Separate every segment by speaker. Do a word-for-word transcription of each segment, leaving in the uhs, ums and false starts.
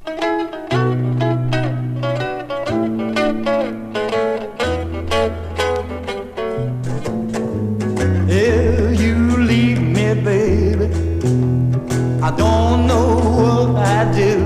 Speaker 1: If you leave me, baby, I don't know what I'd do.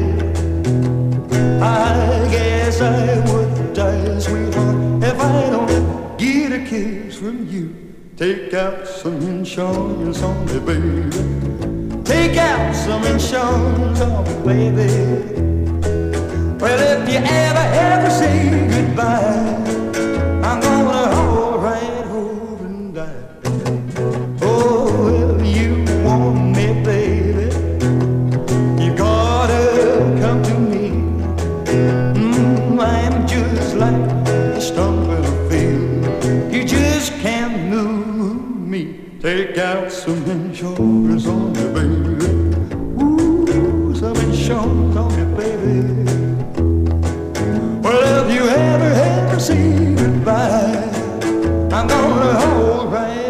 Speaker 1: I guess I would die, sweetheart, if I don't get a kiss from you. Take out some insurance on me, baby. Take out some insurance on me, baby. Well, if you ever, ever say goodbye, I'm gonna hold right over and die. Oh, if you want me, baby, you gotta come to me. Mm, I'm just like a stump in a field. You just can't move me. Take out some insurance on me, baby. Ooh, some insurance on me, baby. Well, if you ever, ever say goodbye, I'm gonna hold right